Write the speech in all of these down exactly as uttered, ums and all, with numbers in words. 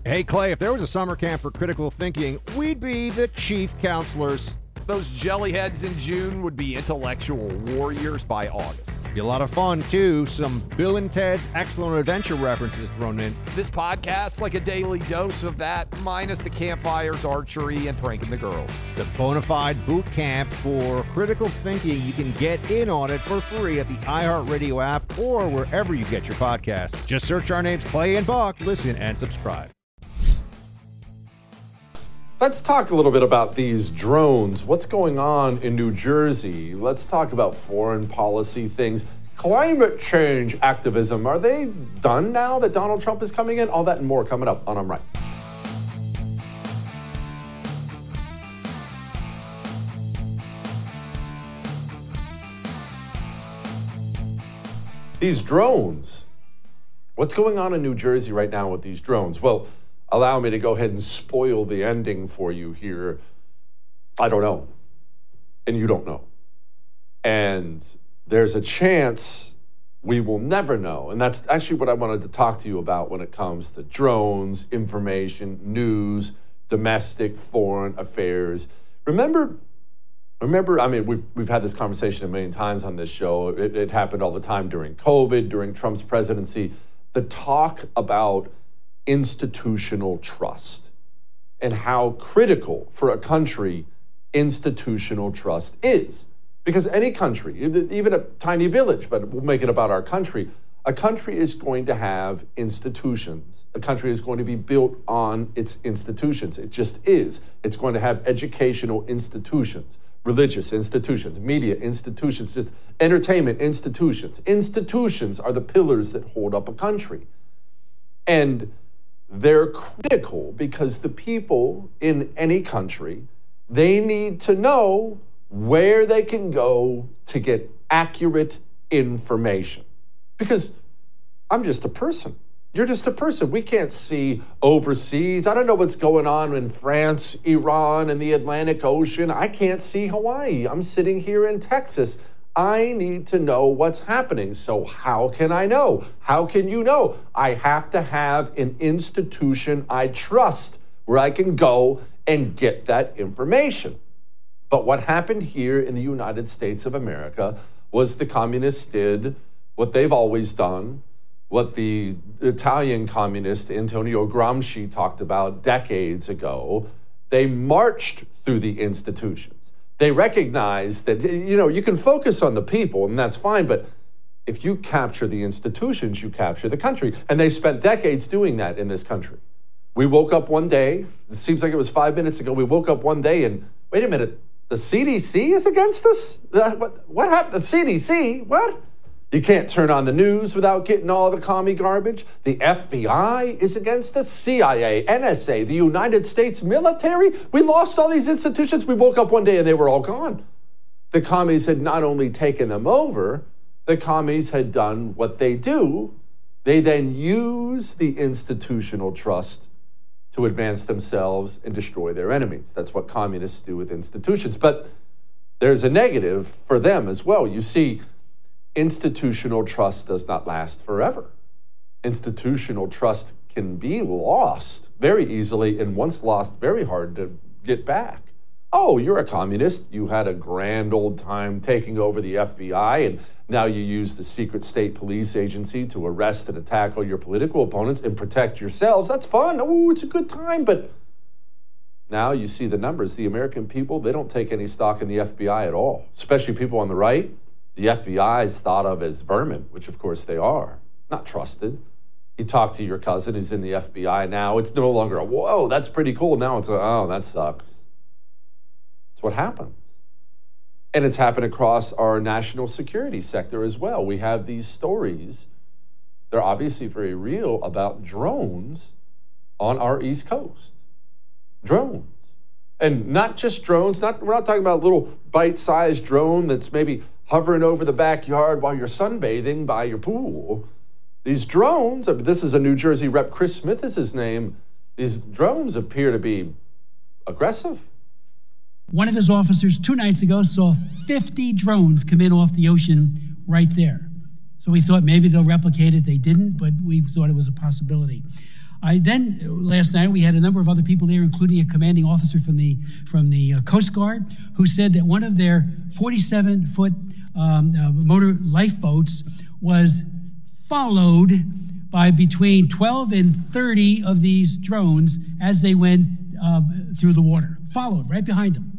Hey, Clay, if there was a summer camp for critical thinking, we'd be the chief counselors. Those jellyheads in June would be intellectual warriors by August. Be a lot of fun, too. Some Bill and Ted's Excellent Adventure references thrown in. This podcast, like a daily dose of that, minus the campfires, archery, and pranking the girls. The bona fide boot camp for critical thinking. You can get in on it for free at the iHeartRadio app or wherever you get your podcasts. Just search our names, Clay and Buck. Listen and subscribe. Let's talk a little bit about these drones. What's going on in New Jersey? Let's talk about foreign policy things. Climate change activism. Are they done now that Donald Trump is coming in? All that and more coming up on I'm Right. These drones. What's going on in New Jersey right now with these drones? Well, allow me to go ahead and spoil the ending for you here. I don't know. And you don't know. And there's a chance we will never know. And that's actually what I wanted to talk to you about when it comes to drones, information, news, domestic, foreign affairs. Remember, remember, I mean, we've, we've had this conversation a million times on this show. It, it happened all the time during COVID, during Trump's presidency. The talk about institutional trust and how critical for a country institutional trust is. Because any country, even a tiny village, but we'll make it about our country, a country is going to have institutions. A country is going to be built on its institutions. It just is. It's going to have educational institutions, religious institutions, media institutions, just entertainment institutions. Institutions are the pillars that hold up a country. And they're critical because the people in any country, they need to know where they can go to get accurate information. Because I'm just a person. You're just a person. We can't see overseas. I don't know what's going on in France, Iran, and the Atlantic Ocean. I can't see Hawaii. I'm sitting here in Texas. I need to know what's happening. So how can I know? How can you know? I have to have an institution I trust where I can go and get that information. But what happened here in the United States of America was the communists did what they've always done, what the Italian communist Antonio Gramsci talked about decades ago. They marched through the institutions. They recognize that, you know, you can focus on the people, and that's fine, but if you capture the institutions, you capture the country. And they spent decades doing that in this country. We woke up one day, it seems like it was five minutes ago, we woke up one day and, wait a minute, the C D C is against us? Uh, what, what happened? The C D C? What? You can't turn on the news without getting all the commie garbage. The F B I is against us. C I A, N S A, the United States military. We lost all these institutions. We woke up one day and they were all gone. The commies had not only taken them over, the commies had done what they do. They then use the institutional trust to advance themselves and destroy their enemies. That's what communists do with institutions. But there's a negative for them as well. You see, institutional trust does not last forever. Institutional trust can be lost very easily, and once lost, very hard to get back. Oh, you're a communist. You had a grand old time taking over the F B I, and now you use the secret state police agency to arrest and attack all your political opponents and protect yourselves. That's fun. Oh, it's a good time. But now you see the numbers. The American people, they don't take any stock in the F B I at all, especially people on the right. The F B I is thought of as vermin, which of course they are, not trusted. You talk to your cousin who's in the F B I now, it's no longer a, whoa, that's pretty cool. Now it's a, oh, that sucks. It's what happens. And it's happened across our national security sector as well. We have these stories, they're obviously very real, about drones on our East Coast. Drones. And not just drones, not, we're not talking about a little bite-sized drone that's maybe hovering over the backyard while you're sunbathing by your pool. These drones, this is a New Jersey rep, Chris Smith is his name, these drones appear to be aggressive. One of his officers two nights ago saw fifty drones come in off the ocean right there. So we thought maybe they'll replicate it. They didn't, but we thought it was a possibility. I then last night we had a number of other people there, including a commanding officer from the from the uh, Coast Guard, who said that one of their forty-seven foot um, uh, motor lifeboats was followed by between twelve and thirty of these drones as they went uh, through the water, followed right behind them.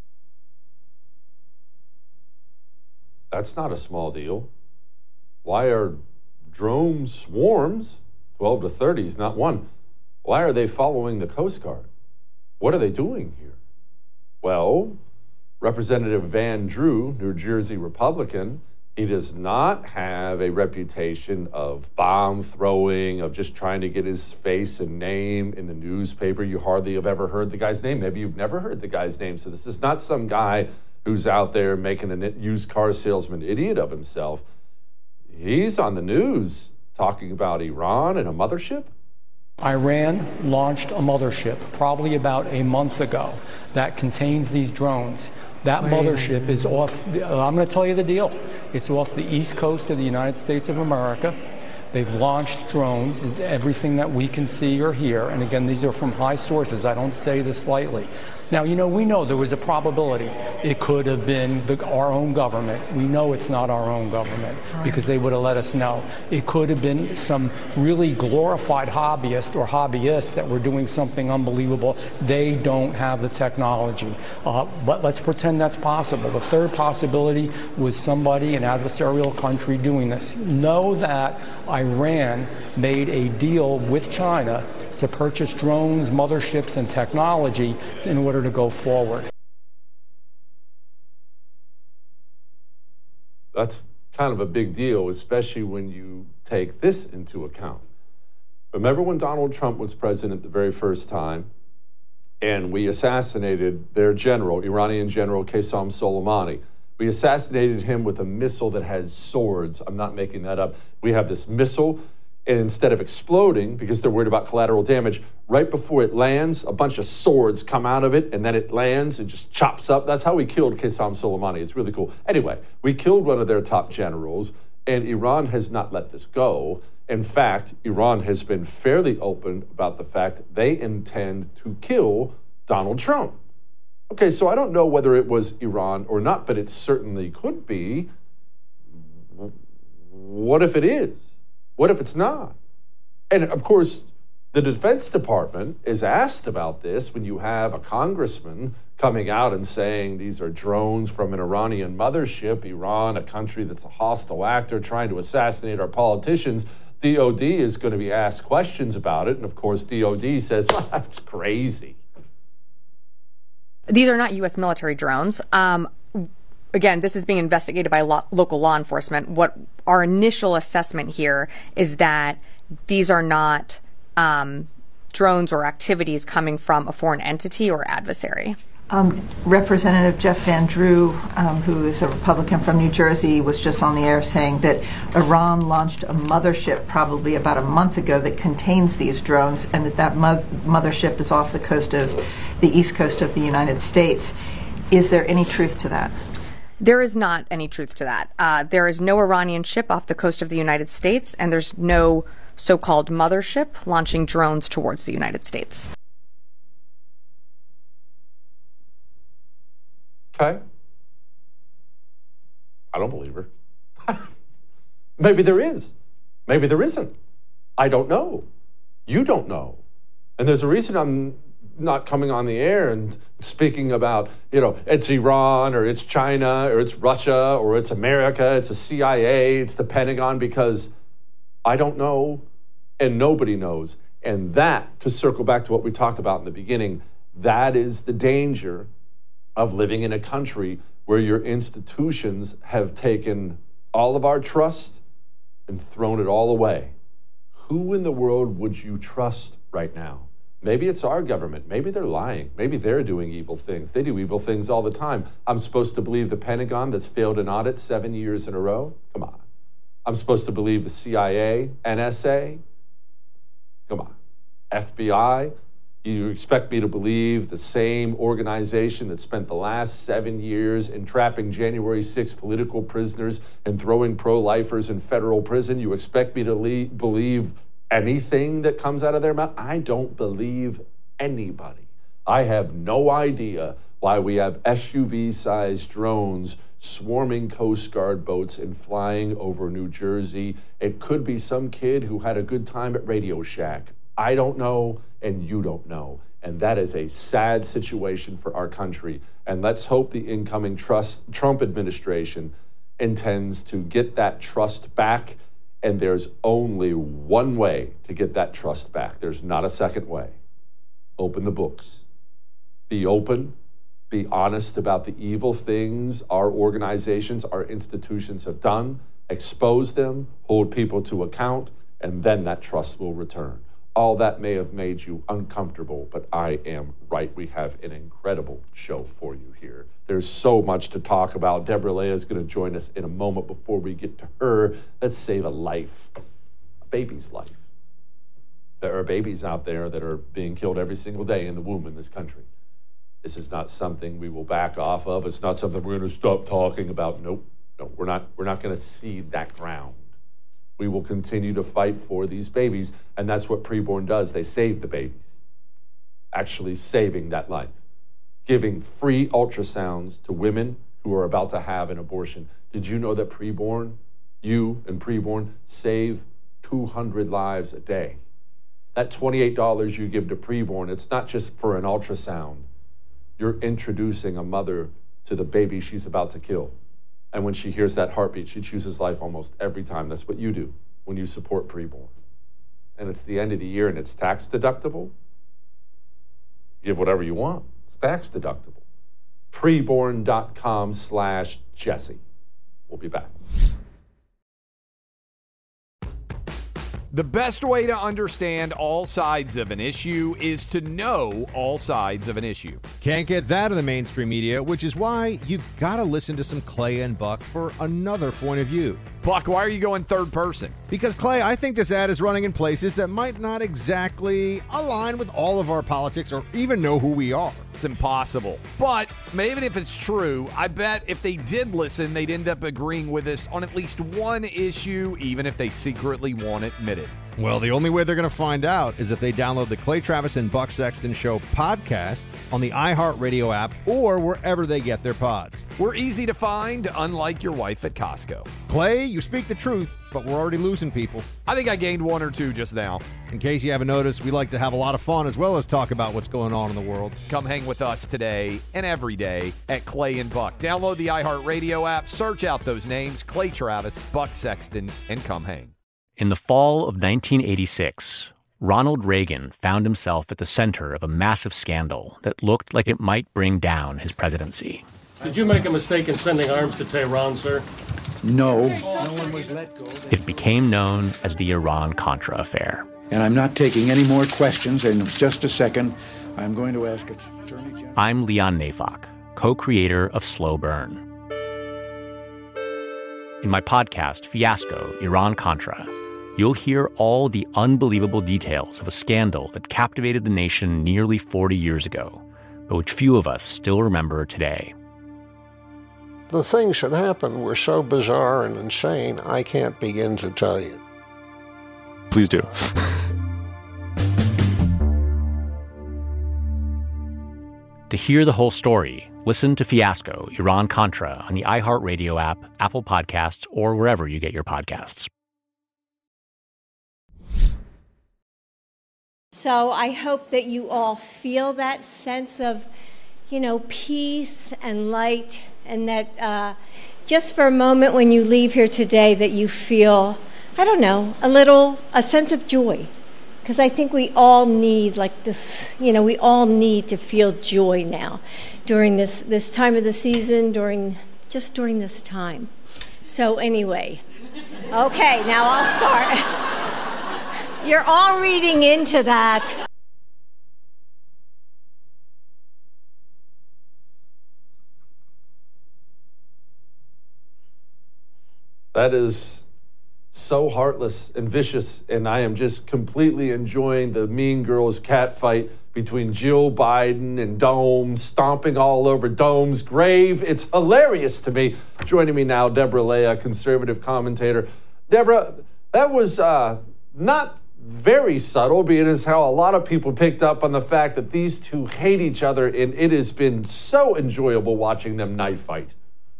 That's not a small deal. Why are drone swarms, twelve to thirty is not one, why are they following the Coast Guard? What are they doing here? Well, Representative Van Drew, New Jersey Republican, he does not have a reputation of bomb throwing, of just trying to get his face and name in the newspaper. You hardly have ever heard the guy's name. Maybe you've never heard the guy's name. So this is not some guy who's out there making a used car salesman idiot of himself. He's on the news talking about Iran and a mothership. Iran launched a mothership probably about a month ago that contains these drones. That mothership is off, I'm going to tell you the deal. It's off the east coast of the United States of America. They've launched drones, is everything that we can see or hear. And again, these are from high sources. I don't say this lightly. Now, you know, we know there was a probability it could have been the, our own government. We know it's not our own government because they would have let us know. It could have been some really glorified hobbyist or hobbyists that were doing something unbelievable. They don't have the technology. Uh, but let's pretend that's possible. The third possibility was somebody, an adversarial country, doing this. Know that Iran made a deal with China to purchase drones, motherships, and technology in order to go forward. That's kind of a big deal, especially when you take this into account. Remember when Donald Trump was president the very first time, and we assassinated their general, Iranian General Qasem Soleimani. We assassinated him with a missile that has swords. I'm not making that up. We have this missile, and instead of exploding, because they're worried about collateral damage, right before it lands, a bunch of swords come out of it, and then it lands and just chops up. That's how we killed Qasem Soleimani. It's really cool. Anyway, we killed one of their top generals, and Iran has not let this go. In fact, Iran has been fairly open about the fact they intend to kill Donald Trump. Okay, so I don't know whether it was Iran or not, but it certainly could be. What if it is? What if it's not? And of course, the Defense Department is asked about this when you have a congressman coming out and saying these are drones from an Iranian mothership, Iran, a country that's a hostile actor trying to assassinate our politicians. D O D is going to be asked questions about it. And of course, D O D says, well, that's crazy. These are not U S military drones. Um, again, this is being investigated by lo- local law enforcement. What our initial assessment here is that these are not um, drones or activities coming from a foreign entity or adversary. Um, Representative Jeff Van Drew, um, who is a Republican from New Jersey, was just on the air saying that Iran launched a mothership probably about a month ago that contains these drones, and that that mo- mothership is off the coast of the east coast of the United States. Is there any truth to that? There is not any truth to that. Uh, there is no Iranian ship off the coast of the United States, and there's no so-called mothership launching drones towards the United States. Okay. I don't believe her. Maybe there is. Maybe there isn't. I don't know. You don't know. And there's a reason I'm not coming on the air and speaking about, you know, it's Iran or it's China or it's Russia or it's America, it's the C I A, it's the Pentagon, because I don't know and nobody knows. And that, to circle back to what we talked about in the beginning, that is the danger of living in a country where your institutions have taken all of our trust and thrown it all away. Who in the world would you trust right now? Maybe it's our government. Maybe they're lying. Maybe they're doing evil things. They do evil things all the time. I'm supposed to believe the Pentagon that's failed an audit seven years in a row? Come on. I'm supposed to believe the C I A, N S A? Come on. F B I? You expect me to believe the same organization that spent the last seven years entrapping January sixth political prisoners and throwing pro-lifers in federal prison? You expect me to le- believe anything that comes out of their mouth. I don't believe anybody. I have no idea why we have S U V-sized drones swarming Coast Guard boats and flying over New Jersey. It could be some kid who had a good time at Radio Shack. I don't know, and you don't know. And that is a sad situation for our country. And let's hope the incoming trust, Trump administration intends to get that trust back. And there's only one way to get that trust back. There's not a second way. Open the books. Be open. Be honest about the evil things our organizations, our institutions have done. Expose them, hold people to account, and then that trust will return. All that may have made you uncomfortable, but I am right. We have an incredible show for you here. There's so much to talk about. Deborah Leah is going to join us in a moment. Before we get to her, let's save a life, a baby's life. There are babies out there that are being killed every single day in the womb in this country. This is not something we will back off of. It's not something we're going to stop talking about. Nope, no, we're not. We're not going to cede that ground. We will continue to fight for these babies, and that's what Preborn does. They save the babies, actually saving that life, giving free ultrasounds to women who are about to have an abortion. Did you know that Preborn, you and Preborn, save two hundred lives a day? That twenty-eight dollars you give to Preborn, it's not just for an ultrasound. You're introducing a mother to the baby she's about to kill. And when she hears that heartbeat, she chooses life almost every time. That's what you do when you support Preborn. And it's the end of the year and it's tax deductible. Give whatever you want. It's tax deductible. Preborn.com slash Jesse. We'll be back. The best way to understand all sides of an issue is to know all sides of an issue. Can't get that in the mainstream media, which is why you've got to listen to some Clay and Buck for another point of view. Buck, why are you going third person? Because, Clay, I think this ad is running in places that might not exactly align with all of our politics or even know who we are. It's impossible. But even if it's true, I bet if they did listen, they'd end up agreeing with us on at least one issue, even if they secretly won't admit it. Well, the only way they're going to find out is if they download the Clay Travis and Buck Sexton Show podcast on the iHeartRadio app or wherever they get their pods. We're easy to find, unlike your wife at Costco. Clay, you speak the truth, but we're already losing people. I think I gained one or two just now. In case you haven't noticed, we like to have a lot of fun as well as talk about what's going on in the world. Come hang with us today and every day at Clay and Buck. Download the iHeartRadio app, search out those names, Clay Travis, Buck Sexton, and come hang. In the fall of nineteen eighty-six, Ronald Reagan found himself at the center of a massive scandal that looked like it might bring down his presidency. Did you make a mistake in sending arms to Tehran, sir? No. No one was let go. It became known as the Iran-Contra affair. And I'm not taking any more questions. In just a second, I'm going to ask Attorney General. I'm Leon Neyfakh, co-creator of Slow Burn. In my podcast, Fiasco, Iran-Contra, you'll hear all the unbelievable details of a scandal that captivated the nation nearly forty years ago, but which few of us still remember today. The things that happened were so bizarre and insane, I can't begin to tell you. Please do. To hear the whole story, listen to Fiasco, Iran-Contra on the iHeartRadio app, Apple Podcasts, or wherever you get your podcasts. So I hope that you all feel that sense of, you know, peace and light, and that uh, just for a moment when you leave here today that you feel, I don't know, a little, a sense of joy. Because I think we all need like this, you know, we all need to feel joy now during this, this time of the season, during, just during this time. So anyway, okay, now I'll start. You're all reading into that. That is so heartless and vicious, and I am just completely enjoying the Mean Girls catfight between Jill Biden and Dome, stomping all over Dome's grave. It's hilarious to me. Joining me now, Deborah Leah, conservative commentator. Deborah, that was uh, not very subtle, being as how a lot of people picked up on the fact that these two hate each other, and it has been so enjoyable watching them knife fight.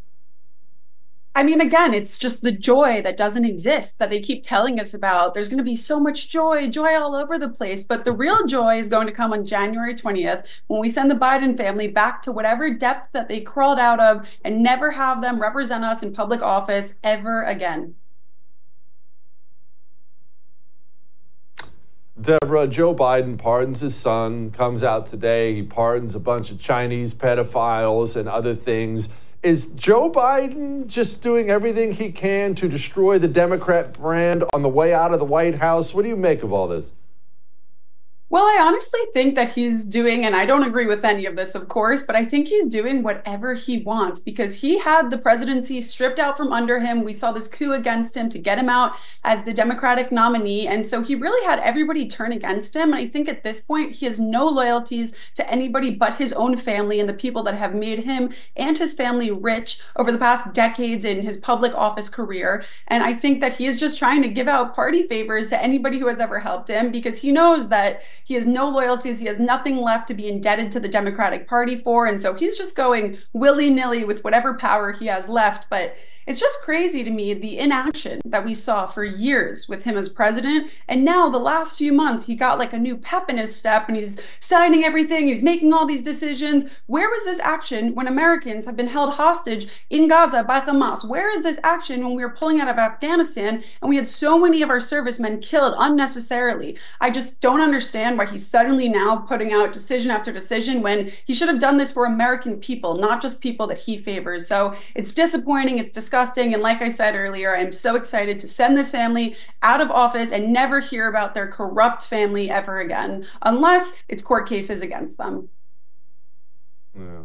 I mean, again, it's just the joy that doesn't exist that they keep telling us about. There's going to be so much joy, joy all over the place. But the real joy is going to come on January twentieth when we send the Biden family back to whatever depth that they crawled out of and never have them represent us in public office ever again. Deborah, Joe Biden pardons his son, comes out today. He pardons a bunch of Chinese pedophiles and other things. Is Joe Biden just doing everything he can to destroy the Democrat brand on the way out of the White House? What do you make of all this? Well, I honestly think that he's doing, and I don't agree with any of this, of course, but I think he's doing whatever he wants because he had the presidency stripped out from under him. We saw this coup against him to get him out as the Democratic nominee. And so he really had everybody turn against him. And I think at this point, he has no loyalties to anybody but his own family and the people that have made him and his family rich over the past decades in his public office career. And I think that he is just trying to give out party favors to anybody who has ever helped him because he knows that he has no loyalties. He has nothing left to be indebted to the Democratic Party for. And so he's just going willy-nilly with whatever power he has left. But it's just crazy to me, the inaction that we saw for years with him as president. And now the last few months, he got like a new pep in his step and he's signing everything. He's making all these decisions. Where was this action when Americans have been held hostage in Gaza by Hamas? Where is this action when we were pulling out of Afghanistan and we had so many of our servicemen killed unnecessarily? I just don't understand why he's suddenly now putting out decision after decision when he should have done this for American people, not just people that he favors. So it's disappointing. It's disgusting. And like I said earlier, I'm so excited to send this family out of office and never hear about their corrupt family ever again, unless it's court cases against them. Yeah.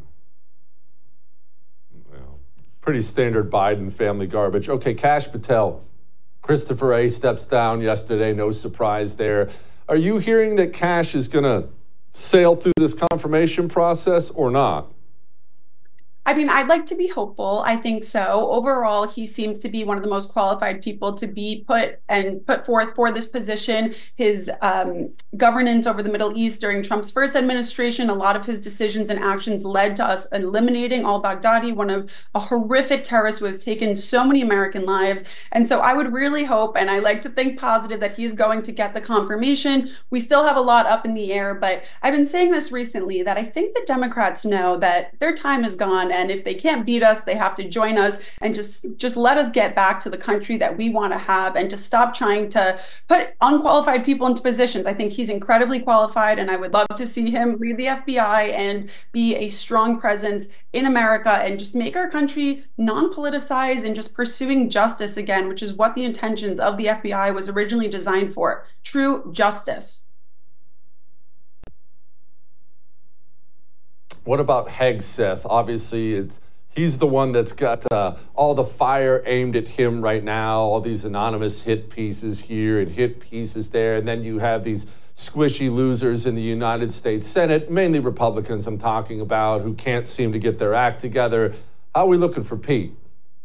Well, pretty standard Biden family garbage. Okay, Kash Patel. Christopher Wray steps down yesterday. No surprise there. Are you hearing that Kash is going to sail through this confirmation process or not? I mean, I'd like to be hopeful. I think so. Overall, he seems to be one of the most qualified people to be put and put forth for this position. His um, governance over the Middle East during Trump's first administration, a lot of his decisions and actions led to us eliminating al-Baghdadi, one of a horrific terrorist who has taken so many American lives. And so I would really hope, and I like to think positive, that he's going to get the confirmation. We still have a lot up in the air, but I've been saying this recently that I think the Democrats know that their time is gone. And if they can't beat us, they have to join us and just, just let us get back to the country that we want to have and just stop trying to put unqualified people into positions. I think he's incredibly qualified, and I would love to see him lead the F B I and be a strong presence in America and just make our country non-politicized and just pursuing justice again, which is what the intentions of the F B I was originally designed for, true justice. What about Hegseth? Obviously, it's he's the one that's got uh, all the fire aimed at him right now, all these anonymous hit pieces here and hit pieces there. And then you have these squishy losers in the United States Senate, mainly Republicans I'm talking about, who can't seem to get their act together. How are we looking for Pete?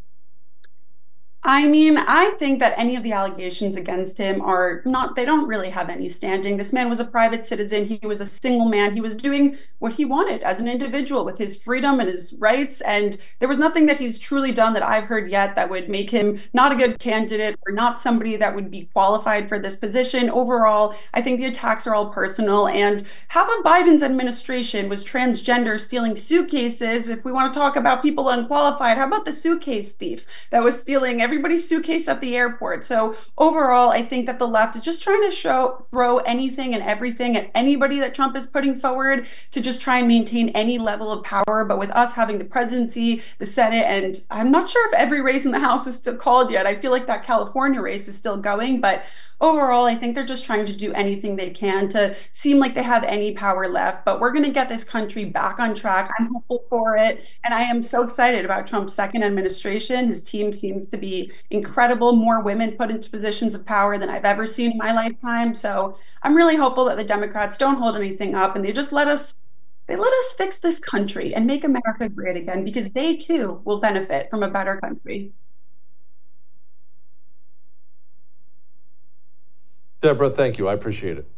I mean, I think that any of the allegations against him are not, they don't really have any standing. This man was a private citizen. He was a single man. He was doing what he wanted as an individual with his freedom and his rights. And there was nothing that he's truly done that I've heard yet that would make him not a good candidate or not somebody that would be qualified for this position. Overall, I think the attacks are all personal. And half of Biden's administration was transgender, stealing suitcases. If we want to talk about people unqualified, how about the suitcase thief that was stealing everybody's suitcase at the airport? So overall, I think that the left is just trying to show, throw anything and everything at anybody that Trump is putting forward to just try and maintain any level of power. But with us having the presidency, the Senate, and I'm not sure if every race in the House is still called yet. I feel like that California race is still going, but overall, I think they're just trying to do anything they can to seem like they have any power left. But we're going to get this country back on track. I'm hopeful for it. And I am so excited about Trump's second administration. His team seems to be incredible. More women put into positions of power than I've ever seen in my lifetime. So I'm really hopeful that the Democrats don't hold anything up and they just let us They let us fix this country and make America great again, because they too will benefit from a better country. Deborah, thank you. I appreciate it.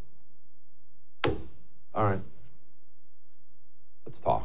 All right. Let's talk.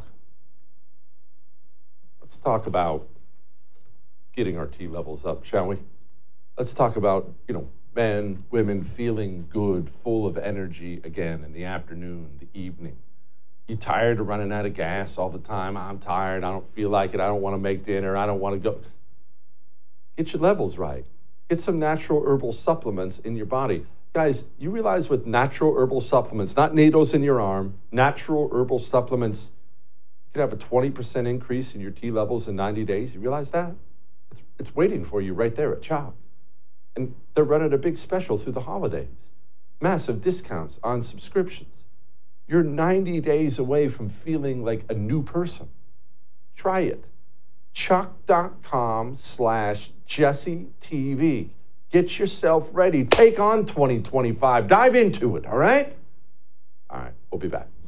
Let's talk about getting our T levels up, shall we? Let's talk about, you know, men, women feeling good, full of energy again in the afternoon, the evening. You tired of running out of gas all the time? I'm tired. I don't feel like it. I don't want to make dinner. I don't want to go. Get your levels right. Get some natural herbal supplements in your body. Guys, you realize with natural herbal supplements, not needles in your arm, natural herbal supplements, you could have a twenty percent increase in your T levels in ninety days. You realize that? It's, it's waiting for you right there at Choq. And they're running a big special through the holidays. Massive discounts on subscriptions. You're ninety days away from feeling like a new person. Try it. Choq.com slash Jesse TV. Get yourself ready. Take on twenty twenty-five. Dive into it, all right? All right, we'll be back.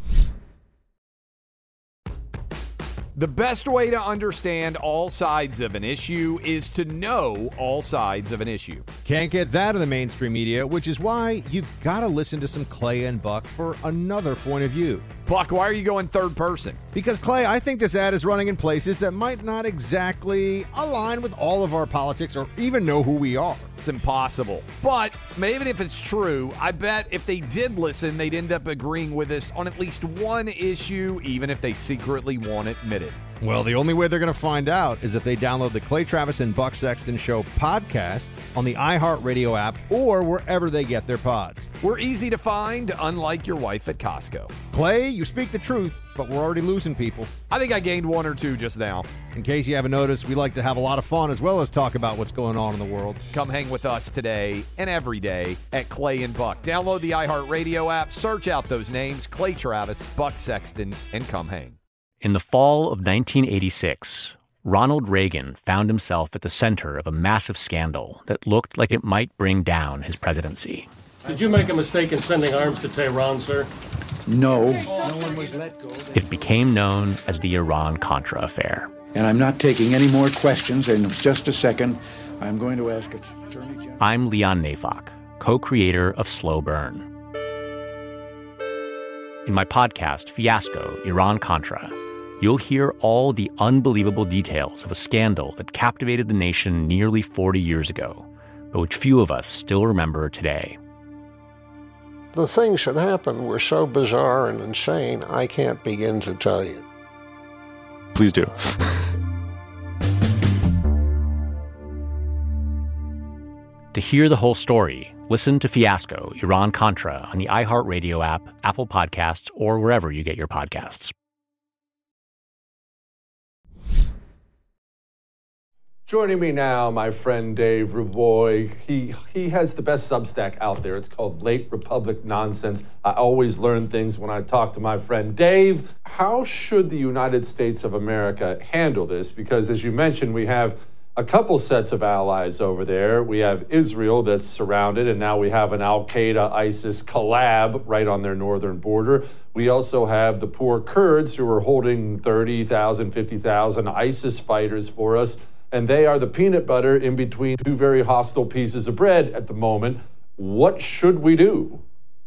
The best way to understand all sides of an issue is to know all sides of an issue. Can't get that in the mainstream media, which is why you've got to listen to some Clay and Buck for another point of view. Buck, why are you going third person? Because, Clay, I think this ad is running in places that might not exactly align with all of our politics or even know who we are. It's impossible. But maybe if it's true, I bet if they did listen, they'd end up agreeing with us on at least one issue, even if they secretly won't admit it. Well, the only way they're going to find out is if they download the Clay Travis and Buck Sexton Show podcast on the iHeartRadio app or wherever they get their pods. We're easy to find, unlike your wife at Costco. Clay, you speak the truth, but we're already losing people. I think I gained one or two just now. In case you haven't noticed, we like to have a lot of fun as well as talk about what's going on in the world. Come hang with us today and every day at Clay and Buck. Download the iHeartRadio app, search out those names, Clay Travis, Buck Sexton, and come hang. In the fall of nineteen eighty-six, Ronald Reagan found himself at the center of a massive scandal that looked like it might bring down his presidency. Did you make a mistake in sending arms to Tehran, sir? No. No one was let go. It became known as the Iran-Contra affair. And I'm not taking any more questions. In just a second, I'm going to ask Attorney General. I'm Leon Neyfakh, co-creator of Slow Burn. In my podcast, Fiasco, Iran-Contra, you'll hear all the unbelievable details of a scandal that captivated the nation nearly forty years ago, but which few of us still remember today. The things that happened were so bizarre and insane, I can't begin to tell you. Please do. To hear the whole story, listen to Fiasco, Iran-Contra on the iHeartRadio app, Apple Podcasts, or wherever you get your podcasts. Joining me now, my friend Dave Ruboy. He he has the best Substack out there. It's called Late Republic Nonsense. I always learn things when I talk to my friend Dave. How should the United States of America handle this? Because as you mentioned, we have a couple sets of allies over there. We have Israel that's surrounded, and now we have an Al-Qaeda ISIS collab right on their northern border. We also have the poor Kurds who are holding thirty thousand, fifty thousand ISIS fighters for us. And they are the peanut butter in between two very hostile pieces of bread at the moment. What should we do?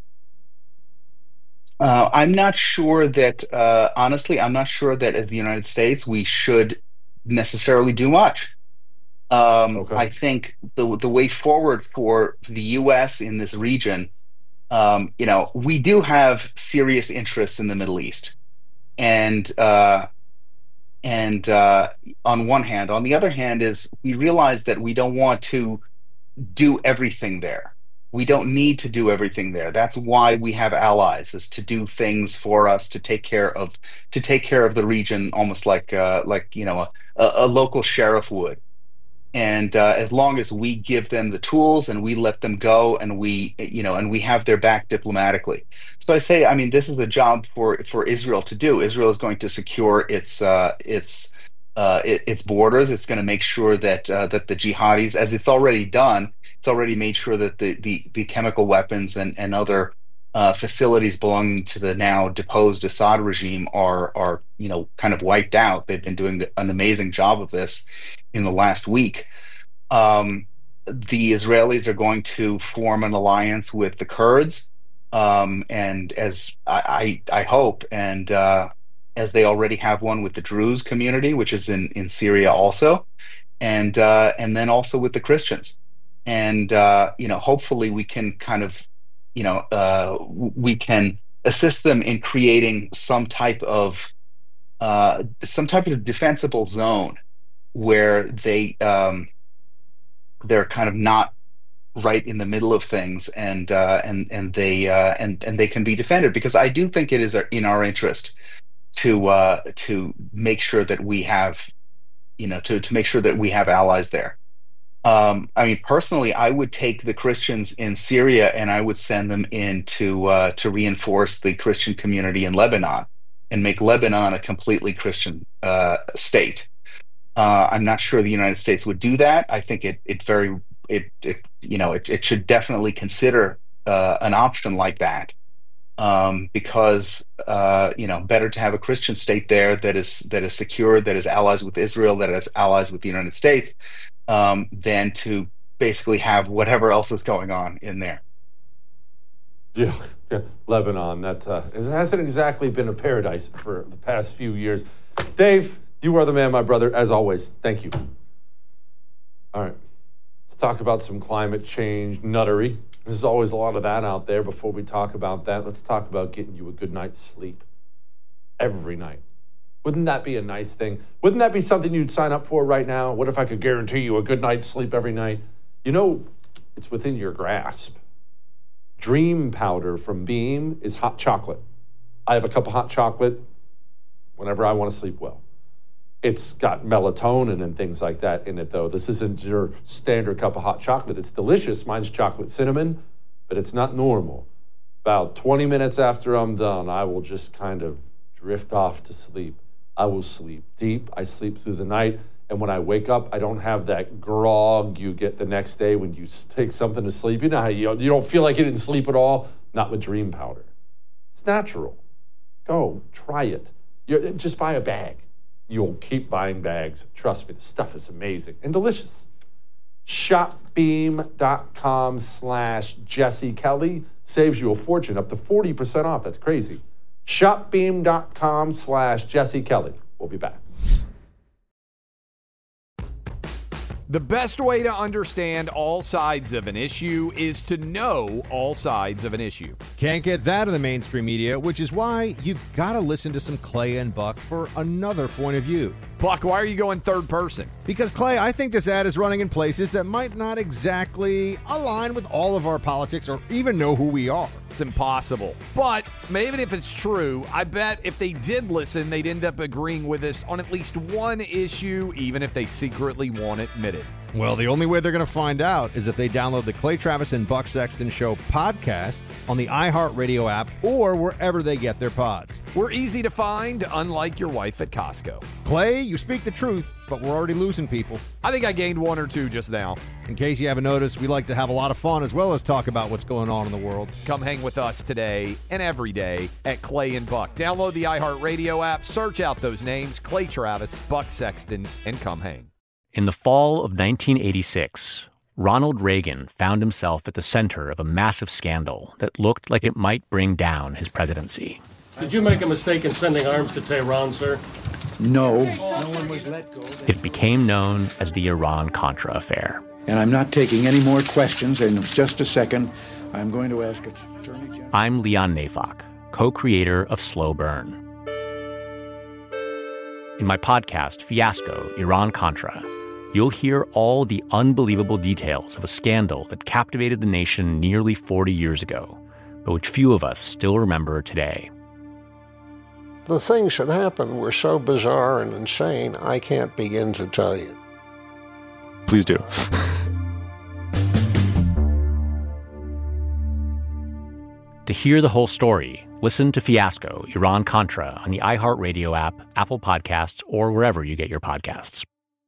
Uh, I'm not sure that, uh, honestly, I'm not sure that as the United States, we should necessarily do much. Um, okay. I think the the way forward for the U S in this region, um, you know, we do have serious interests in the Middle East. And, uh, And uh, on one hand, on the other hand is we realize that we don't want to do everything there. We don't need to do everything there. That's why we have allies, is to do things for us, to take care of to take care of the region, almost like uh, like you know a, a local sheriff would. And uh, as long as we give them the tools and we let them go, and we you know and we have their back diplomatically. So I say, I mean, this is a job for for Israel to do. Israel is going to secure its uh, its uh, its borders. It's going to make sure that uh, that the jihadis, as it's already done, it's already made sure that the the, the chemical weapons and and other uh, facilities belonging to the now deposed Assad regime are are you know kind of wiped out. They've been doing an amazing job of this in the last week. Um, the Israelis are going to form an alliance with the Kurds, um, and as I, I, I hope, and uh, as they already have one with the Druze community, which is in, in Syria also, and uh, and then also with the Christians. And, uh, you know, hopefully we can kind of, you know, uh, we can assist them in creating some type of uh, some type of defensible zone where they um, they're kind of not right in the middle of things, and uh, and and they uh, and and they can be defended, because I do think it is in our interest to uh, to make sure that we have, you know, to to make sure that we have allies there. Um, I mean, personally, I would take the Christians in Syria and I would send them in to uh, to reinforce the Christian community in Lebanon and make Lebanon a completely Christian uh, state. Uh, I'm not sure the United States would do that. I think it it very it, it you know it, it should definitely consider uh, an option like that, um, because uh, you know better to have a Christian state there that is that is secure, that is allies with Israel, that is allies with the United States, um, than to basically have whatever else is going on in there. Yeah, yeah. Lebanon. That uh, it hasn't exactly been a paradise for the past few years. Dave, you are the man, my brother, as always. Thank you. All right. Let's talk about some climate change nuttery. There's always a lot of that out there. Before we talk about that, let's talk about getting you a good night's sleep every night. Wouldn't that be a nice thing? Wouldn't that be something you'd sign up for right now? What if I could guarantee you a good night's sleep every night? You know, it's within your grasp. Dream Powder from Beam is hot chocolate. I have a cup of hot chocolate whenever I want to sleep well. It's got melatonin and things like that in it, though. This isn't your standard cup of hot chocolate. It's delicious. Mine's chocolate cinnamon, but it's not normal. About twenty minutes after I'm done, I will just kind of drift off to sleep. I will sleep deep. I sleep through the night. And when I wake up, I don't have that grog you get the next day when you take something to sleep. You know how you, you don't feel like you didn't sleep at all? Not with Dream Powder. It's natural. Go, try it. You, just buy a bag. You'll keep buying bags. Trust me, the stuff is amazing and delicious. Shopbeam.com slash Jesse Kelly saves you a fortune, up to forty percent off. That's crazy. Shopbeam.com slash Jesse Kelly. We'll be back. The best way to understand all sides of an issue is to know all sides of an issue. Can't get that in the mainstream media, which is why you've got to listen to some Clay and Buck for another point of view. Buck, why are you going third person? Because, Clay, I think this ad is running in places that might not exactly align with all of our politics or even know who we are. It's impossible. But maybe if it's true, I bet if they did listen, they'd end up agreeing with us on at least one issue, even if they secretly won't admit it. Well, the only way they're going to find out is if they download the Clay Travis and Buck Sexton Show podcast on the iHeartRadio app or wherever they get their pods. We're easy to find, unlike your wife at Costco. Clay, you speak the truth, but we're already losing people. I think I gained one or two just now. In case you haven't noticed, we like to have a lot of fun as well as talk about what's going on in the world. Come hang with us today and every day at Clay and Buck. Download the iHeartRadio app, search out those names, Clay Travis, Buck Sexton, and come hang. In the fall of nineteen eighty-six, Ronald Reagan found himself at the center of a massive scandal that looked like it might bring down his presidency. Did you make a mistake in sending arms to Tehran, sir? No. No one was let go. It became known as the Iran-Contra affair. And I'm not taking any more questions. In just a second, I'm going to ask Attorney General. I'm Leon Neyfakh, co-creator of Slow Burn. In my podcast, Fiasco, Iran-Contra, you'll hear all the unbelievable details of a scandal that captivated the nation nearly forty years ago, but which few of us still remember today. The things that happened were so bizarre and insane, I can't begin to tell you. Please do. To hear the whole story, listen to Fiasco, Iran-Contra on the iHeartRadio app, Apple Podcasts, or wherever you get your podcasts.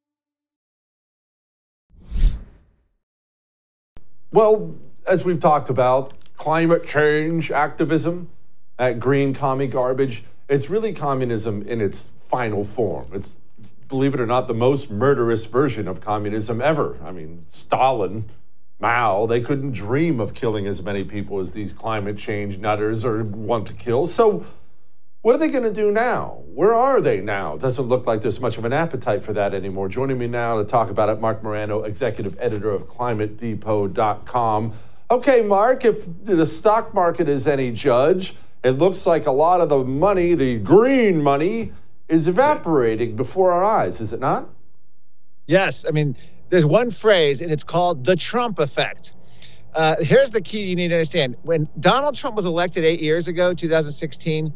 Well, as we've talked about, climate change activism at Green Commie Garbage, it's really communism in its final form. It's believe it or not, the most murderous version of communism ever. I mean, Stalin, Mao, they couldn't dream of killing as many people as these climate change nutters or want to kill. So what are they going to do now? Where are they now? It doesn't look like there's much of an appetite for that anymore. Joining me now to talk about it, Marc Morano, executive editor of climate depot dot com. Okay, Mark, if the stock market is any judge, it looks like a lot of the money, the green money, is evaporating before our eyes, is it not? Yes. I mean, there's one phrase, and it's called the Trump effect. Uh, here's the key you need to understand. When Donald Trump was elected eight years ago, two thousand sixteen,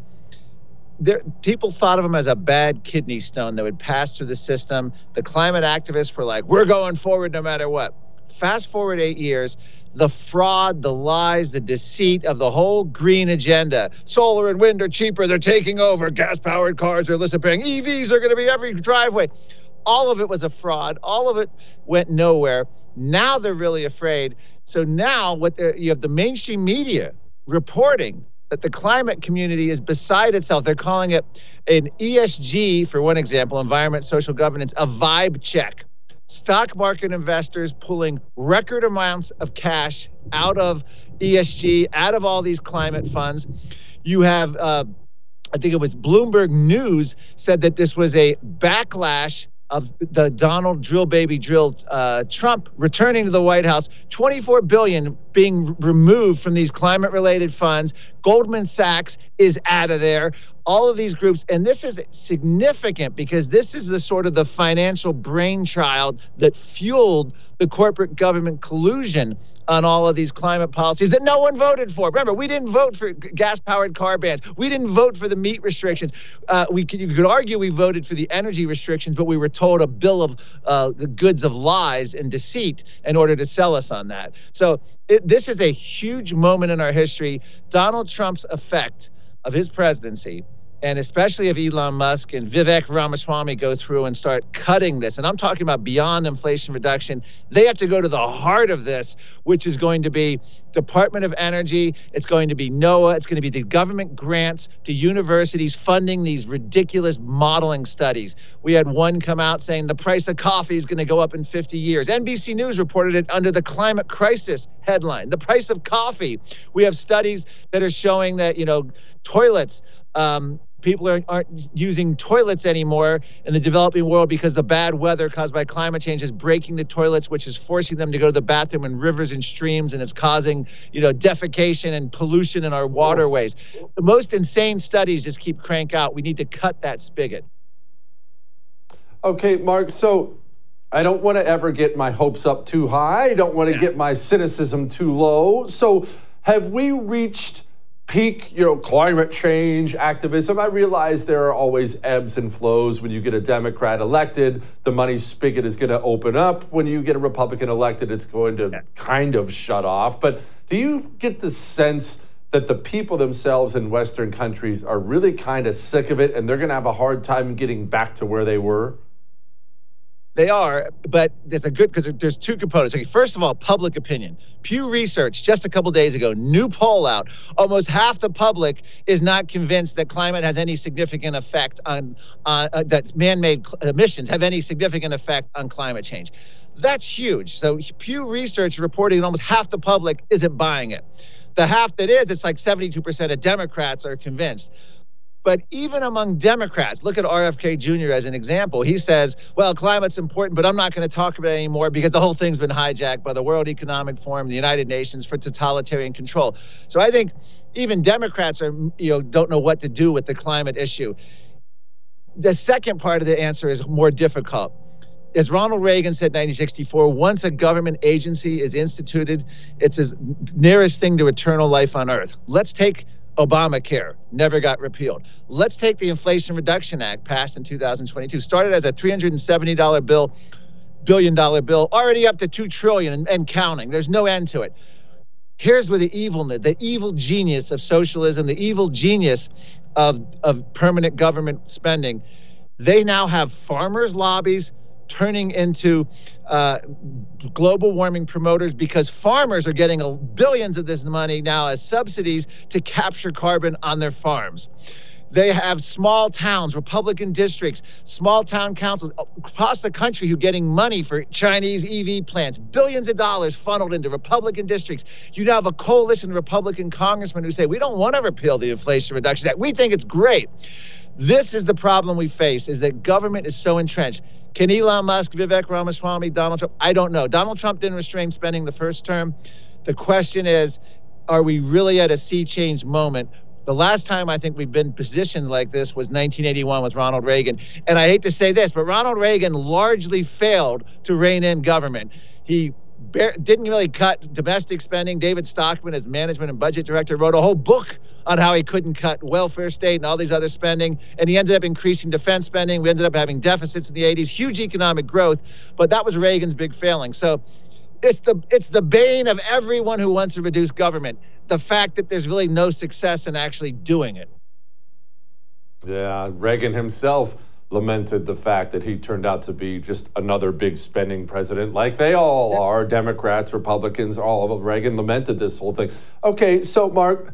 there, people thought of him as a bad kidney stone that would pass through the system. The climate activists were like, we're going forward no matter what. Fast forward eight years, the fraud, the lies, the deceit of the whole green agenda. Solar and wind are cheaper. They're taking over. Gas-powered cars are disappearing. E Vs are going to be every driveway. All of it was a fraud. All of it went nowhere. Now they're really afraid. So now what you have the mainstream media reporting that the climate community is beside itself. They're calling it an E S G, for one example, environment, social governance, a vibe check. Stock market investors pulling record amounts of cash out of E S G, out of all these climate funds. You have, uh, I think it was Bloomberg News said that this was a backlash of the Donald drill baby drill uh, Trump returning to the White House, twenty-four billion dollars being removed from these climate related funds. Goldman Sachs is out of there. All of these groups, and this is significant because this is the sort of the financial brainchild that fueled the corporate government collusion on all of these climate policies that no one voted for. Remember, we didn't vote for gas-powered car bans. We didn't vote for the meat restrictions. Uh, we could, you could argue we voted for the energy restrictions, but we were told a bill of uh, the goods of lies and deceit in order to sell us on that. So it, this is a huge moment in our history. Donald Trump's effect of his presidency, and especially if Elon Musk and Vivek Ramaswamy go through and start cutting this, and I'm talking about beyond inflation reduction, they have to go to the heart of this, which is going to be Department of Energy, it's going to be NOAA, it's going to be the government grants to universities funding these ridiculous modeling studies. We had one come out saying the price of coffee is going to go up in fifty years. N B C News reported it under the climate crisis headline, the price of coffee. We have studies that are showing that, you know, toilets, um, people aren't, aren't using toilets anymore in the developing world because the bad weather caused by climate change is breaking the toilets, which is forcing them to go to the bathroom in rivers and streams, and it's causing, you know, defecation and pollution in our waterways. The most insane studies just keep crank out. We need to cut that spigot. Okay, Mark, so I don't want to ever get my hopes up too high. I don't want to yeah. get my cynicism too low. So have we reached peak, you know, climate change activism? I realize there are always ebbs and flows. When you get a Democrat elected, the money spigot is going to open up. When you get a Republican elected, it's going to yeah. kind of shut off. But do you get the sense that the people themselves in Western countries are really kind of sick of it and they're going to have a hard time getting back to where they were? They are, but there's a good, because there's two components. Okay, first of all, public opinion. Pew Research, just a couple days ago, new poll out. Almost half the public is not convinced that climate has any significant effect on, uh, uh, that man-made emissions have any significant effect on climate change. That's huge. So Pew Research reporting that almost half the public isn't buying it. The half that is, it's like seventy-two percent of Democrats are convinced. But even among Democrats, look at R F K Junior as an example. He says, well, climate's important, but I'm not going to talk about it anymore because the whole thing's been hijacked by the World Economic Forum, the United Nations, for totalitarian control. So I think even Democrats are, you know, don't know what to do with the climate issue. The second part of the answer is more difficult. As Ronald Reagan said in nineteen sixty-four, once a government agency is instituted, it's the nearest thing to eternal life on earth. Let's take Obamacare, never got repealed. Let's take the Inflation Reduction Act, passed in two thousand twenty-two, started as a three hundred seventy dollars bill, billion dollar bill, already up to two trillion dollars and, and counting. There's no end to it. Here's where the evil, the evil genius of socialism, the evil genius of, of permanent government spending. They now have farmers' lobbies turning into uh, global warming promoters because farmers are getting a, billions of this money now as subsidies to capture carbon on their farms. They have small towns, Republican districts, small town councils across the country who are getting money for Chinese E V plants, billions of dollars funneled into Republican districts. You now have a coalition of Republican congressmen who say, we don't want to repeal the Inflation Reduction Act. We think it's great. This is the problem we face, is that government is so entrenched. Can Elon Musk, Vivek Ramaswamy, Donald Trump? I don't know. Donald Trump didn't restrain spending the first term. The question is, are we really at a sea change moment? The last time I think we've been positioned like this was nineteen eighty-one with Ronald Reagan. And I hate to say this, but Ronald Reagan largely failed to rein in government. He bar- didn't really cut domestic spending. David Stockman, as management and budget director, wrote a whole book on how he couldn't cut welfare state and all these other spending. And he ended up increasing defense spending. We ended up having deficits in the eighties, huge economic growth. But that was Reagan's big failing. So it's the it's the bane of everyone who wants to reduce government. The fact that there's really no success in actually doing it. Yeah, Reagan himself lamented the fact that he turned out to be just another big spending president, like they all are, Democrats, Republicans, all of them. Reagan lamented this whole thing. Okay, so Mark,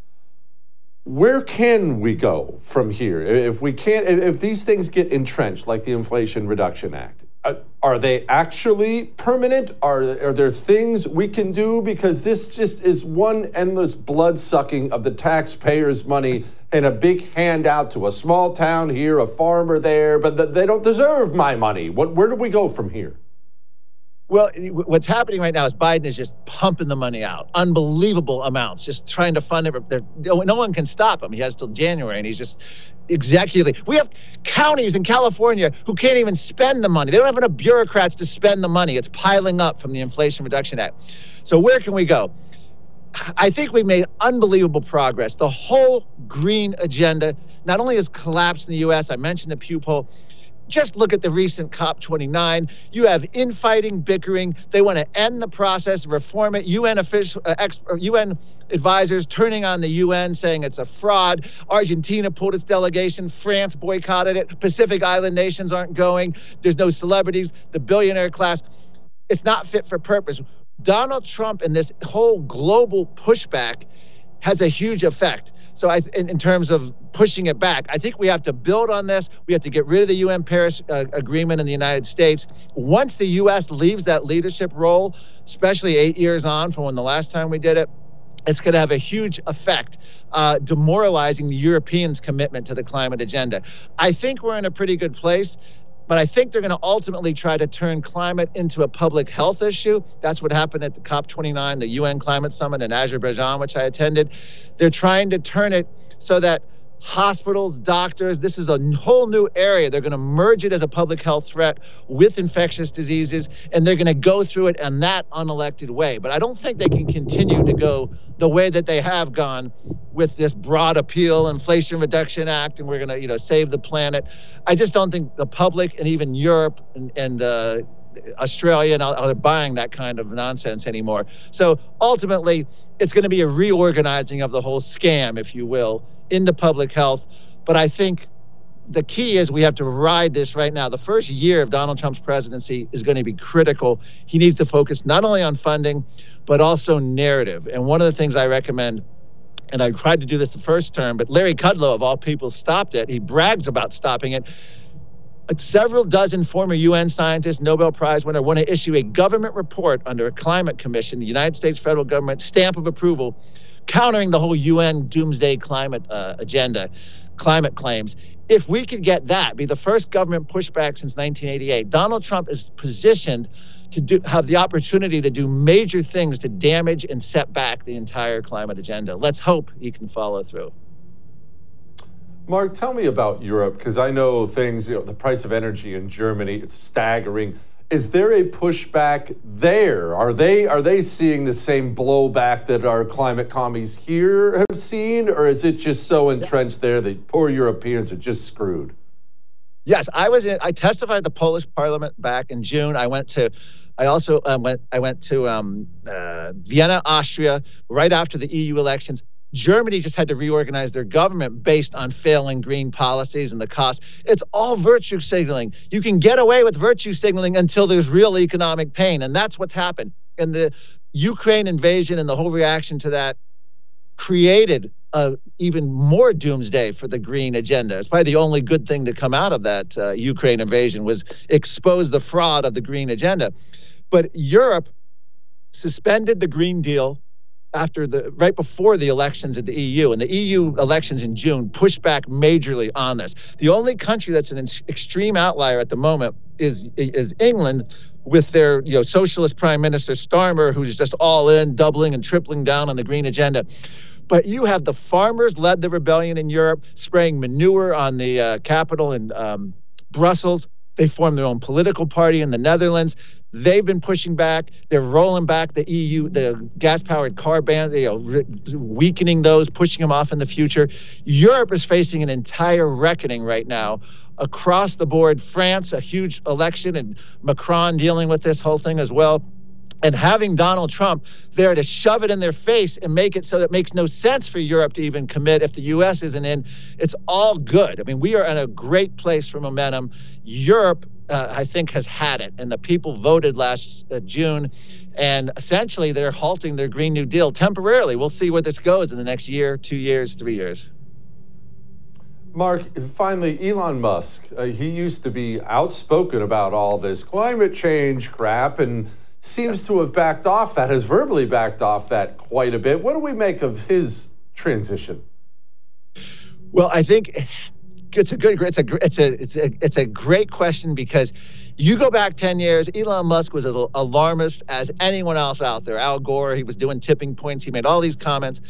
where can we go from here? If we can't, if these things get entrenched, like the Inflation Reduction Act, are they actually permanent? Are, are there things we can do? Because this just is one endless blood-sucking of the taxpayers' money and a big handout to a small town here, a farmer there, but they don't deserve my money. What, where do we go from here? Well, what's happening right now is Biden is just pumping the money out, unbelievable amounts, just trying to fund it. No one can stop him. He has till January, and he's just executively. We have counties in California who can't even spend the money. They don't have enough bureaucrats to spend the money. It's piling up from the Inflation Reduction Act. So where can we go? I think we've made unbelievable progress. The whole green agenda not only has collapsed in the U S, I mentioned the Pew poll. Just look at the recent COP twenty-nine. You have infighting, bickering. They want to end the process, reform it. U N official, uh, ex, U N advisors turning on the U N, saying it's a fraud. Argentina pulled its delegation. France boycotted it. Pacific Island nations aren't going. There's no celebrities. The billionaire class. It's not fit for purpose. Donald Trump and this whole global pushback has a huge effect. So I, in, in terms of pushing it back, I think we have to build on this. We have to get rid of the U N Paris uh, Agreement in the United States. Once the U S leaves that leadership role, especially eight years on from when the last time we did it, it's going to have a huge effect, uh, demoralizing the Europeans' commitment to the climate agenda. I think we're in a pretty good place. But I think they're going to ultimately try to turn climate into a public health issue. That's what happened at the COP twenty-nine, the U N Climate Summit in Azerbaijan, which I attended. They're trying to turn it so that hospitals, doctors, this is a whole new area. They're going to merge it as a public health threat with infectious diseases, and they're going to go through it in that unelected way. But I don't think they can continue to go the way that they have gone with this broad appeal, Inflation Reduction Act, and we're going to, you know, save the planet. I just don't think the public and even Europe and, and uh, Australia and are buying that kind of nonsense anymore. So ultimately, it's going to be a reorganizing of the whole scam, if you will, into public health. But I think the key is we have to ride this right now. The first year of Donald Trump's presidency is going to be critical. He needs to focus not only on funding, but also narrative. And one of the things I recommend, and I tried to do this the first term, but Larry Kudlow, of all people, stopped it. He bragged about stopping it. Several dozen former U N scientists, Nobel Prize winner, want to issue a government report under a climate commission, the United States federal government stamp of approval, countering the whole U N doomsday climate uh, agenda, climate claims. If we could get that, be the first government pushback since nineteen eighty-eight, Donald Trump is positioned to do have the opportunity to do major things to damage and set back the entire climate agenda. Let's hope he can follow through. Mark, tell me about Europe, because I know things, you know, the price of energy in Germany, it's staggering. Is there a pushback there? Are they are they seeing the same blowback that our climate commies here have seen, or is it just so entrenched there that poor Europeans are just screwed? Yes, I was in, I testified at the Polish Parliament back in June. I went to, I also um, went I went to um, uh, Vienna, Austria, right after the E U elections. Germany just had to reorganize their government based on failing green policies and the cost. It's all virtue signaling. You can get away with virtue signaling until there's real economic pain. And that's what's happened. And the Ukraine invasion and the whole reaction to that created uh, even more doomsday for the green agenda. It's probably the only good thing to come out of that uh, Ukraine invasion was expose the fraud of the green agenda. But Europe suspended the Green Deal after the right before the elections at the E U, and the E U elections in June pushed back majorly on this. The only country that's an extreme outlier at the moment is is England, with their you know socialist Prime Minister Starmer, who's just all in, doubling and tripling down on the green agenda. But you have the farmers led the rebellion in Europe, spraying manure on the uh, capital in um, Brussels. They formed their own political party in the Netherlands. They've been pushing back. They're rolling back the E U, the gas-powered car ban, you know, re- weakening those, pushing them off in the future. Europe is facing an entire reckoning right now across the board. France, a huge election, and Macron dealing with this whole thing as well. And having Donald Trump there to shove it in their face and make it so that it makes no sense for Europe to even commit if the U S isn't in, it's all good. I mean, we are in a great place for momentum. Europe, uh, I think, has had it. And the people voted last uh, June. And essentially, they're halting their Green New Deal temporarily. We'll see where this goes in the next year, two years, three years. Mark, finally, Elon Musk. Uh, he used to be outspoken about all this climate change crap and seems to have backed off that, has verbally backed off that quite a bit. What do we make of his transition? Well, I think it's a good, it's a, it's a, it's a, it's a great question, because you go back ten years, Elon Musk was as alarmist as anyone else out there. Al Gore, he was doing tipping points. He made all these comments.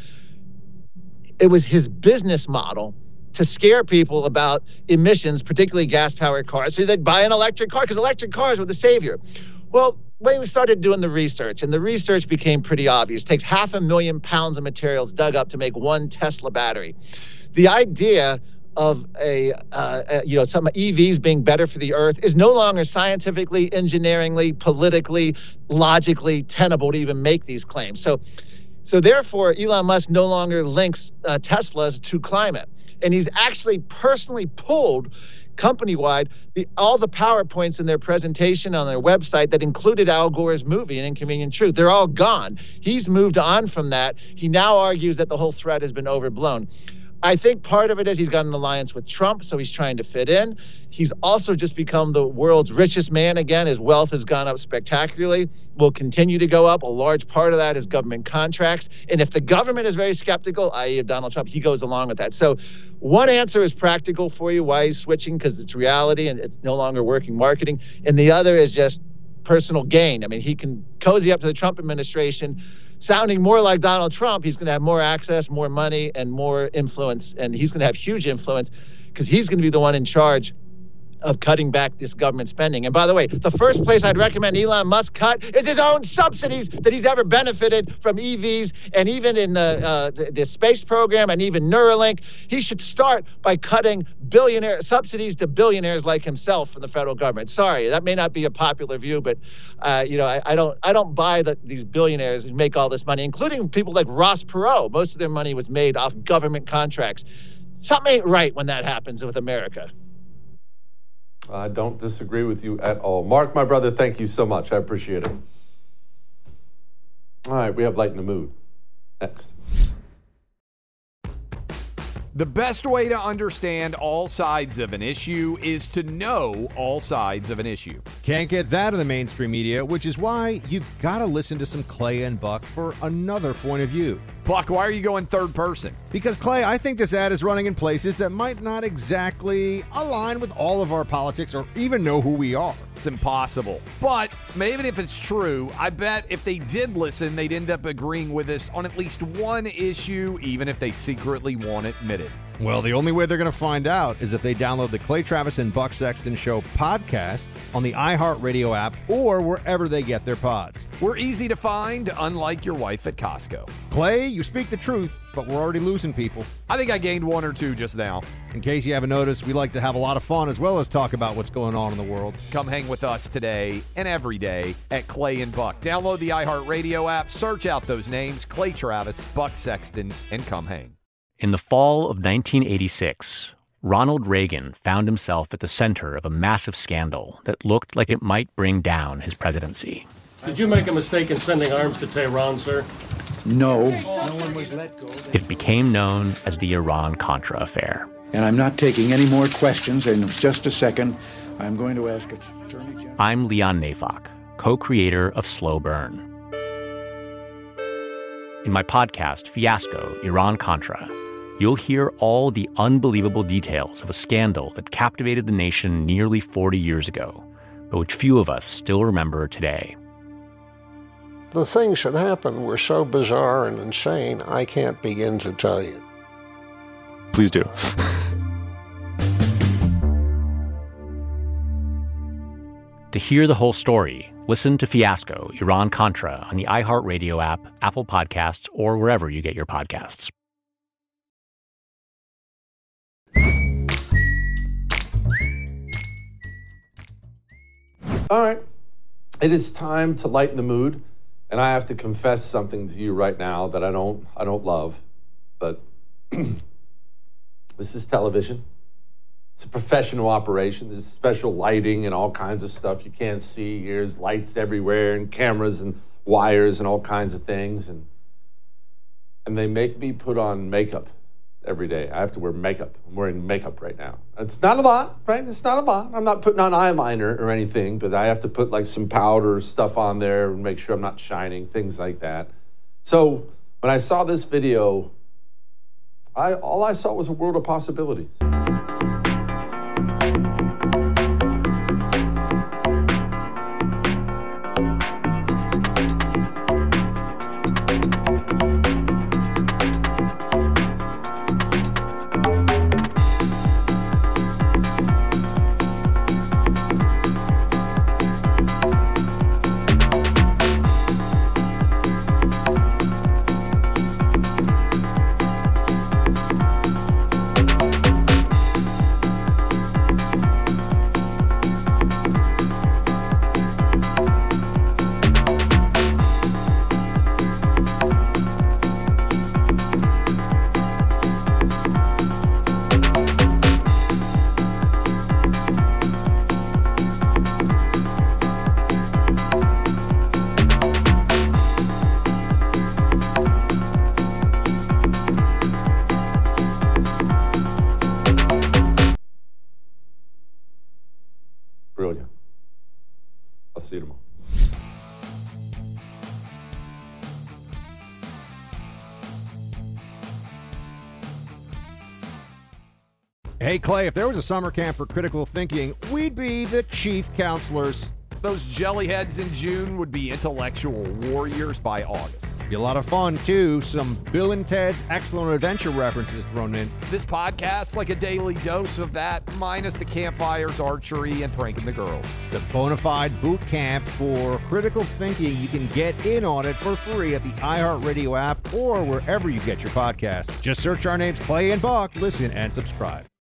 It was his business model to scare people about emissions, particularly gas-powered cars, so they'd buy an electric car because electric cars were the savior. Well, when we started doing the research, and the research became pretty obvious, it takes half a million pounds of materials dug up to make one Tesla battery. The idea of a, uh, a you know, some E Vs being better for the earth is no longer scientifically, engineeringly, politically, logically tenable to even make these claims. So, so therefore, Elon Musk no longer links uh, Teslas to climate. And he's actually personally pulled company-wide, the, all the PowerPoints in their presentation on their website that included Al Gore's movie, An Inconvenient Truth. They're all gone. He's moved on from that. He now argues that the whole threat has been overblown. I think part of it is he's got an alliance with Trump, so he's trying to fit in. He's also just become the world's richest man again. His wealth has gone up spectacularly, will continue to go up. A large part of that is government contracts. And if the government is very skeptical, that is of Donald Trump, he goes along with that. So one answer is practical for you, why he's switching, because it's reality and it's no longer working marketing. And the other is just personal gain. I mean, he can cozy up to the Trump administration, sounding more like Donald Trump. He's going to have more access, more money, and more influence. And he's going to have huge influence because he's going to be the one in charge of cutting back this government spending. And by the way, the first place I'd recommend Elon Musk cut is his own subsidies that he's ever benefited from E Vs, and even in the, uh, the, the space program and even Neuralink. He should start by cutting billionaire subsidies to billionaires like himself from the federal government. Sorry, that may not be a popular view, but uh, you know, I, I don't I don't buy that these billionaires who make all this money, including people like Ross Perot. Most of their money was made off government contracts. Something ain't right when that happens with America. I don't disagree with you at all. Mark, my brother, thank you so much. I appreciate it. All right, we have Light in the Mood. Next. The best way to understand all sides of an issue is to know all sides of an issue. Can't get that in the mainstream media, which is why you've got to listen to some Clay and Buck for another point of view. Buck, why are you going third person? Because, Clay, I think this ad is running in places that might not exactly align with all of our politics or even know who we are. It's impossible. But maybe if it's true, I bet if they did listen, they'd end up agreeing with us on at least one issue, even if they secretly won't admit it. Well, the only way they're going to find out is if they download the Clay Travis and Buck Sexton Show podcast on the iHeartRadio app or wherever they get their pods. We're easy to find, unlike your wife at Costco. Clay, you speak the truth, but we're already losing people. I think I gained one or two just now. In case you haven't noticed, we like to have a lot of fun as well as talk about what's going on in the world. Come hang with us today and every day at Clay and Buck. Download the iHeartRadio app, search out those names, Clay Travis, Buck Sexton, and come hang. In the fall of nineteen eighty-six, Ronald Reagan found himself at the center of a massive scandal that looked like it might bring down his presidency. Did you make a mistake in sending arms to Tehran, sir? No, no one was let go. It became known as the Iran-Contra affair. And I'm not taking any more questions. In just a second, I'm going to ask Attorney General. I'm Leon Neyfakh, co-creator of Slow Burn. In my podcast, Fiasco, Iran-Contra, you'll hear all the unbelievable details of a scandal that captivated the nation nearly forty years ago, but which few of us still remember today. The things that happened were so bizarre and insane, I can't begin to tell you. Please do. To hear the whole story, listen to Fiasco, Iran-Contra on the iHeartRadio app, Apple Podcasts, or wherever you get your podcasts. All right. It is time to lighten the mood, and I have to confess something to you right now that I don't I don't love, but this is television. It's a professional operation. There's special lighting and all kinds of stuff you can't see. There's lights everywhere and cameras and wires and all kinds of things. And and they make me put on makeup every day. I have to wear makeup. I'm wearing makeup right now. It's not a lot, right? It's not a lot. I'm not putting on eyeliner or anything, but I have to put like some powder stuff on there and make sure I'm not shining, things like that. So when I saw this video, I all I saw was a world of possibilities. Brilliant. I'll see you tomorrow. Hey, Clay, if there was a summer camp for critical thinking, we'd be the chief counselors. Those jellyheads in June would be intellectual warriors by August. Be a lot of fun, too. Some Bill and Ted's Excellent Adventure references thrown in. This podcast, like a daily dose of that, minus the campfires, archery, and pranking the girls. The bona fide boot camp for critical thinking. You can get in on it for free at the iHeartRadio app or wherever you get your podcasts. Just search our names, Clay and Buck. Listen and subscribe.